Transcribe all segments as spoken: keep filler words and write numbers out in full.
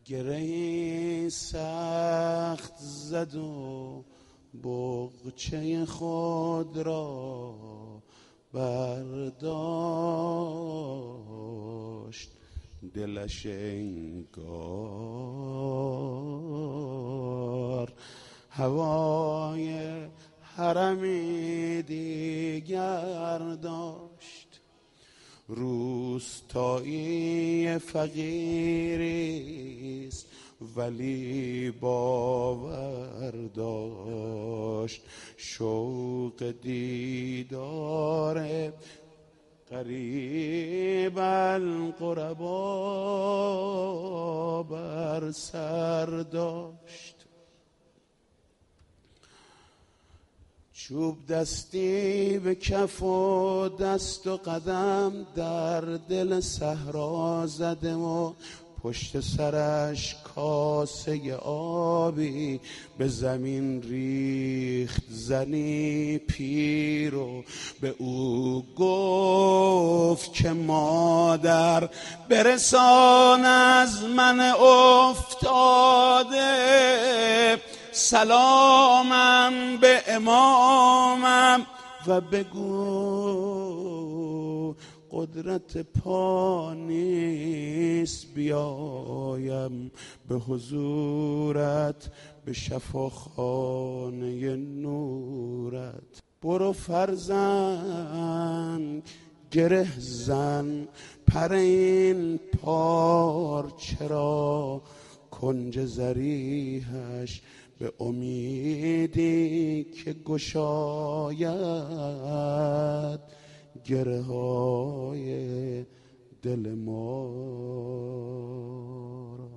گرهی سخت زد و بغچه خود را برداشت، دلش انگار هوای حرمی دیگر داشت. روستایی فقیریست ولی باور داشت، شوق دیدار قریب القربا بر سر داشت. چوب دستی به کف و دست و قدم در دل صحرا زده و پشت سرش کاسه آبی به زمین ریخت. زنی پیر و به او گفت که مادر برسان از من افتاده سلامم به امامم و بگو قدرت پا نیست بیایم به حضورت به شفاخانه نورت. برو فرزند گره زن پر این پارچه را، کنج زریحش به امیدی که گشاید گره های دل ما را.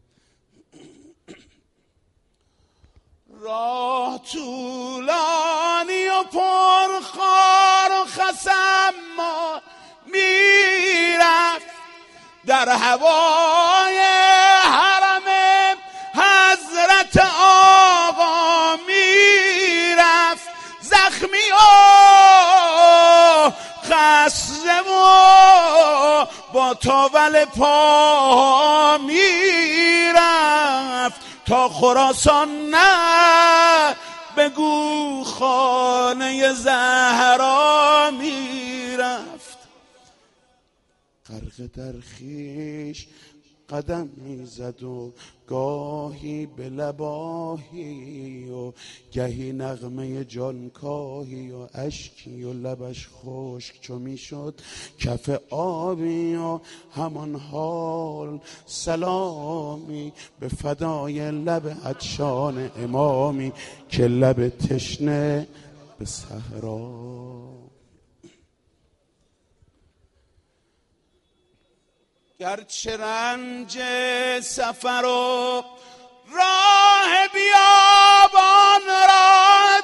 راه طولانی و پرخار و خسم ما میرفت در هوای حرم حضرت آقا میرفت، زخمی و خسته و با تاول پا میرفت تا خراسان، نه بگو خانه زهرا میرفت. غرق در خویش قدم میزد و گاهی به لباهی و گهی نغمه جانکاهی و اشکی و لبش خشک چو میشد کف آبی و همان حال سلامی به فدای لب عطشان امامی که لب تشنه به صحرا. گرچه رنج سفر و راه بیابان را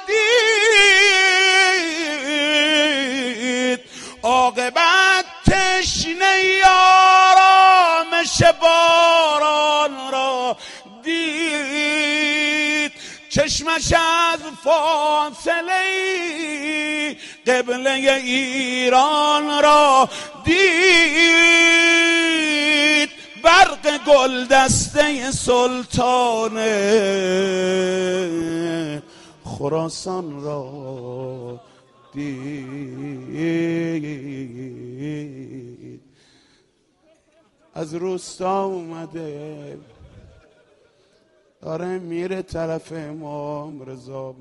دید، عاقبت تشنه آرامش باران را دید. چشمش از فاصله قبله ایران را دید، برق گل دسته سلطان خراسان را دید. از روستا اومده داره میره طرف امام رضا.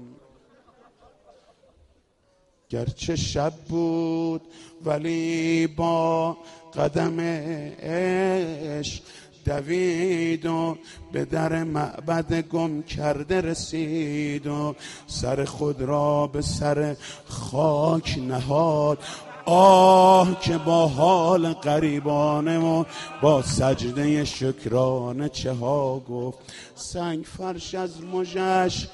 گرچه شب بود ولی با قدم عشق دوید و به در معبد گم کرده رسید و سر خود را به سر خاک نهاد. آه که با حال غریبانه و با سجده شکرانه چه ها گفت. سنگ فرش از مژش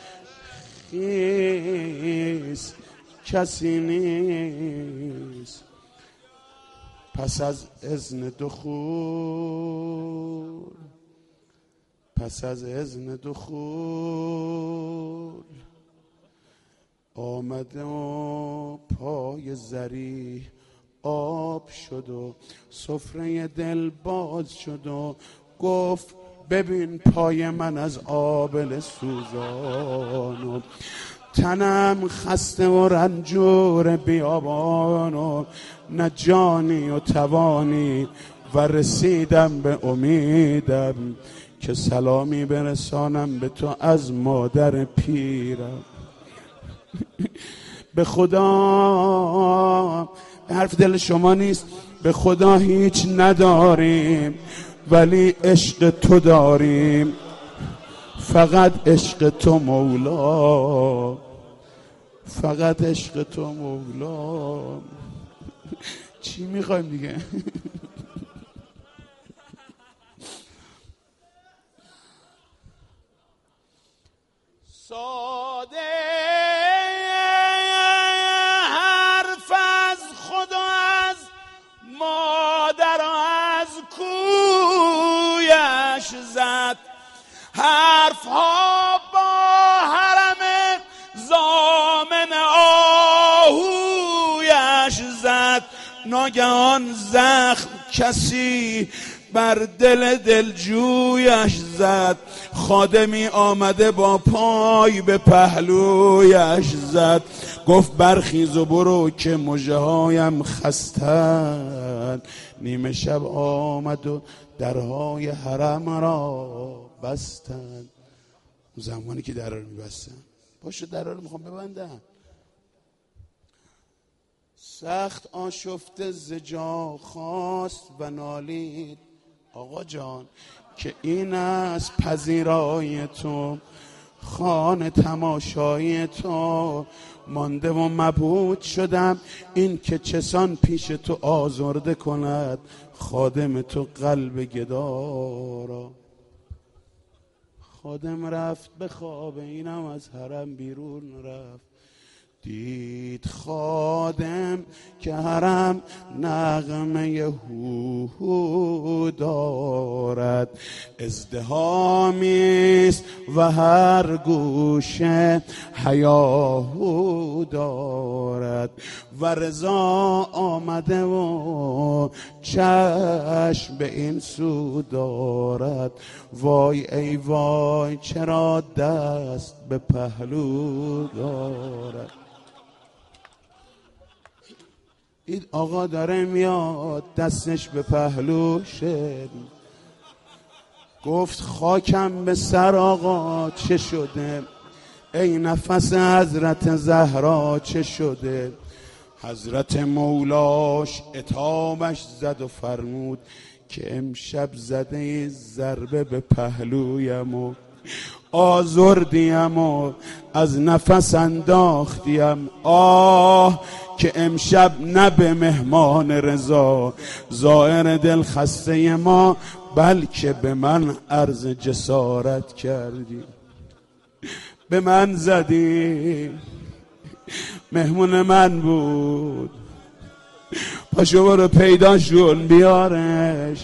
خیس کسی نیست، پس از اذن دخول پس از اذن دخول آمده و پای زری آب شد و سفره دل باز شد و گفت ببین پای من از آبله سوزان و تنم خسته و رنجور بیابان و نه جانی و توانی و رسیدم به امیدم که سلامی برسانم به تو از مادر پیرم. به خدا حرف دل شما نیست، به خدا هیچ نداریم ولی عشق تو داریم، فقط عشق تو مولا، فقط عشق تو مولا. چی میخوایم دیگه؟ ساده حرف از خدا از مادر از کویش زد، حرف ها با حرم زامن آهویش زد. ناگهان زخم کسی بر دل دلجویش زد، خادمی آمده با پای به پهلویش زد. گفت برخیز و برو که مژه هایم خستند. نیمه شب آمد و درهای حرم را بستند. زمانی که در رو میبستن باشه در رو میخوام ببندن. سخت آشفته ز جا خواست و نالید آقا جان که این از پذیرای تو، خانه تماشای تو. مانده و مبهوت شدم این که چسان پیش تو آزرده کند خادم تو قلب گدارا. خادم رفت به خواب، اینم از حرم بیرون رفت. دید خادم که حرم نغمه هو دارد، ازدحامیست و هر گوشه هیاهو دارد. و رضا آمده و چشم به این سو دارد. وای ای وای چرا دست به پهلو دارد. این آقا داره میاد دستش به پهلوشه. گفت خاکم به سر آقا چه شده، ای نفس حضرت زهرا چه شده. حضرت مولاش عتابش زد و فرمود که امشب زده ضربه به پهلویم و آزردیم و از نفس انداختیم. آه که امشب نه به مهمان رضا زائر دل خسته ما، بلکه به من عرض جسارت کردی، به من زدی. مهمون من بود، پاشو برو پیداشون بیارش.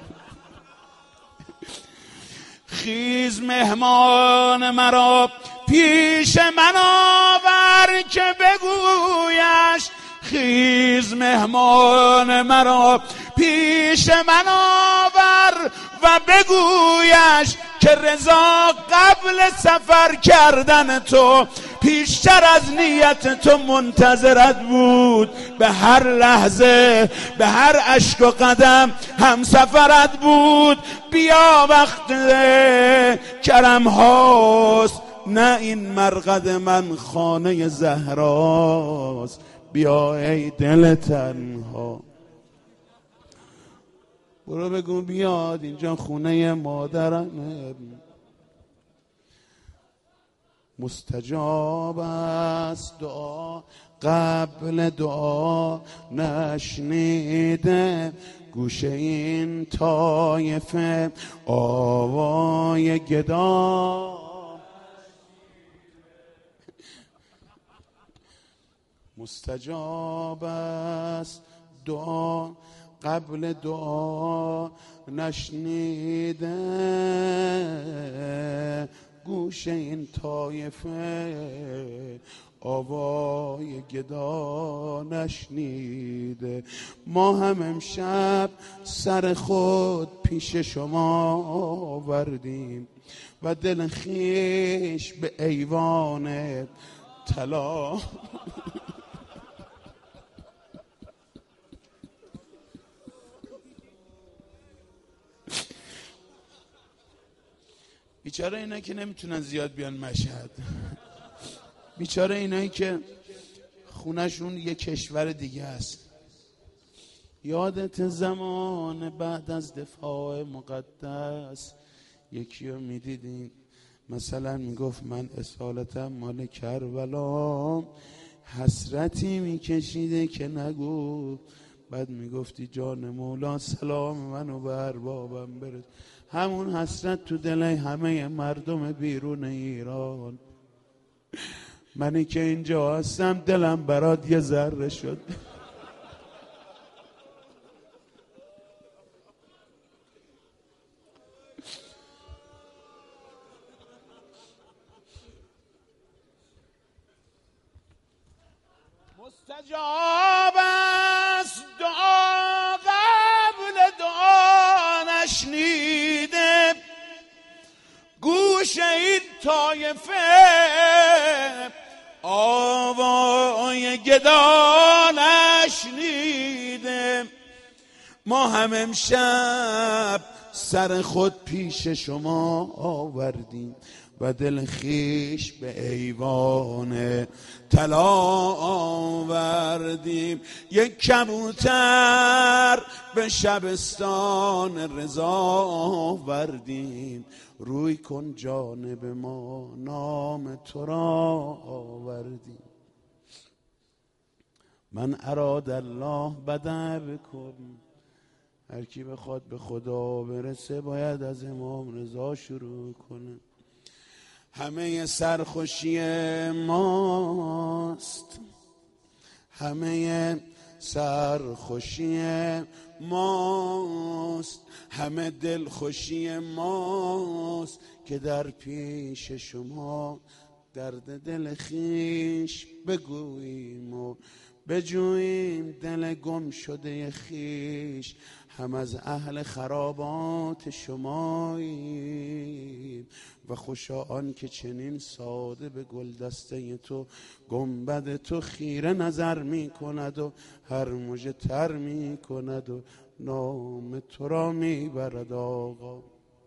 خیز مهمان مرا پیش من آور که بگویش. خیز مهمان مرا پیش من آور و بگویش که رضا قبل سفر کردن تو پیشتر از نیت تو منتظرت بود. به هر لحظه به هر اشک و قدم هم سفرت بود. بیا وقت کرم هاست، نه این مرقد من خانه زهراست. بیا ای دل تنها، برو بگو بیاد اینجا خونه مادرمه. مستجاب است دعا قبل دعا نشنیده، گوشه این طایفه آوای گدا. مستجاب است دعا قبل دعا نشنیده، گوشه گوش این طایفه آوای گدا نشنیده. ما هم امشب سر خود پیش شما آوردیم و دل خیش به ایوان طلا. بیچاره اینا که نمیتونن زیاد بیان مشهد، بیچاره اینایی که خونشون یه کشور دیگه است. یادت زمان بعد از دفاع مقدس یکی رو میدیدین مثلا میگفت من اصالتم مال کربلا، حسرتی میکشیده که نگو، بعد میگفتی جان مولا سلام منو به اربابم برس. همون حسرت تو دل همه مردم بیرون ایران. منی که اینجا هستم دلم برات یه ذره شد. مستجاب است دعا قبل دعا نشنیده، گوش این طایفه آوای گدا نشنیده. ما هم امشب سر خود پیش شما آوردیم و دل خیش به ایوان طلا آوردیم. یک کبوتر به شبستان رضا آوردیم، روی کن جانب ما نام تو را آوردیم. من اراد الله بدع بکن، هر کی بخواد به خدا برسه باید از امام رضا شروع کنه. همه سرخوشی ماست، همه سرخوشی ماست، همه دلخوشی ماست که در پیش شما درد دل خیش بگوییم و بجوییم دل گم شده خیش. هم از اهل خرابات شماییم و خوشا آن که چنین ساده به گلدسته تو گنبد تو خیره نظر می کند و هر مژه تر می کند و نام تو را می برد آقا.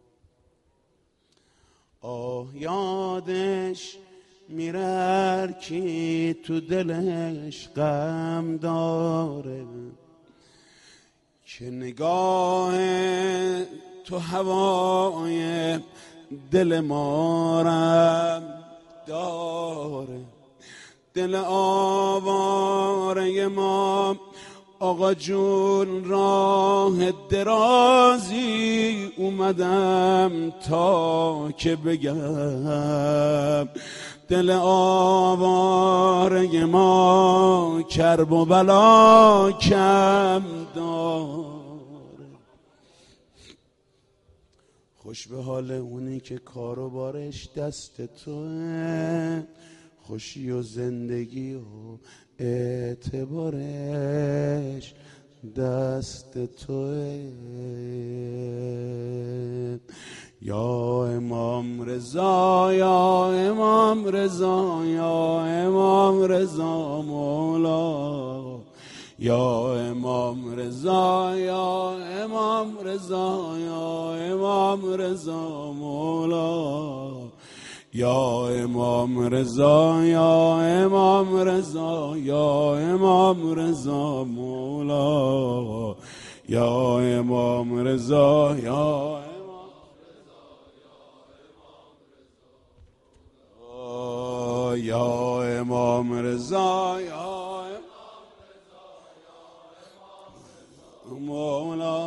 آه یادش میره کی تو دلش غم داره، که نگاه تو هوای دل مارم داره. دل آواره ما آقا جون راه درازی اومدم تا که بگم، دل آواره ما کرب و بلا کم داره. خوش به حال اونی که کار و بارش دست توه، خوشی و زندگی و اعتبارش دست توه. یا امام رضا یا امام رضا یا امام رضا مولا، یا امام رضا یا امام رضا یا امام رضا مولا، یا امام رضا یا امام رضا یا امام رضا مولا، یا امام رضا یا یا امام رضا یا مولا.